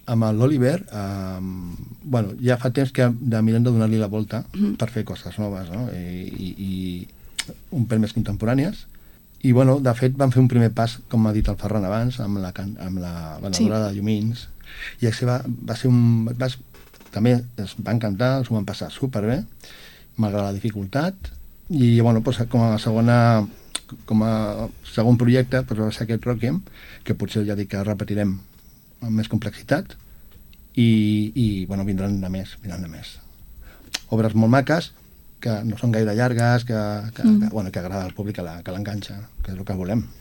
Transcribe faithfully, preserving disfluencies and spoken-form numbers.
amb l'Oliver, eh, bueno, ja fa temps que de mirem de donar-li la volta mm. per fer coses noves, no? I, i, i un pèl més contemporànies. I, bueno, de fet, vam fer un primer pas, com ha dit el Ferran abans, amb la, amb la venedora sí. de llumins, i això va, va ser un... Va, també es va encantar, ens ho vam passar superbé, malgrat la dificultat, i, bueno, doncs, com a segona... com a segon projecte doncs va ser aquest Rockiem, que potser ja dic que repetirem amb més complexitat i, i bueno, vindran de més, vindran de més. Obres molt maques, que no són gaire llargues, que, que, mm. que, bueno, que agrada al públic, que l'enganxa, que és el que volem.